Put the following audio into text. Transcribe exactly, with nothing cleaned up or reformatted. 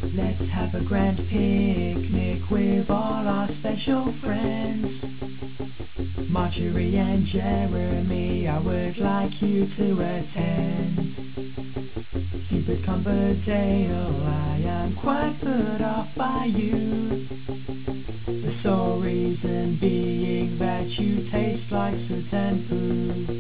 Let's have a grand picnic with all our special friends. Marjorie and Jeremy, I would like you to attend. Hubert Cumberdale, I am quite put off by you. The sole reason being that you taste like soot and poo.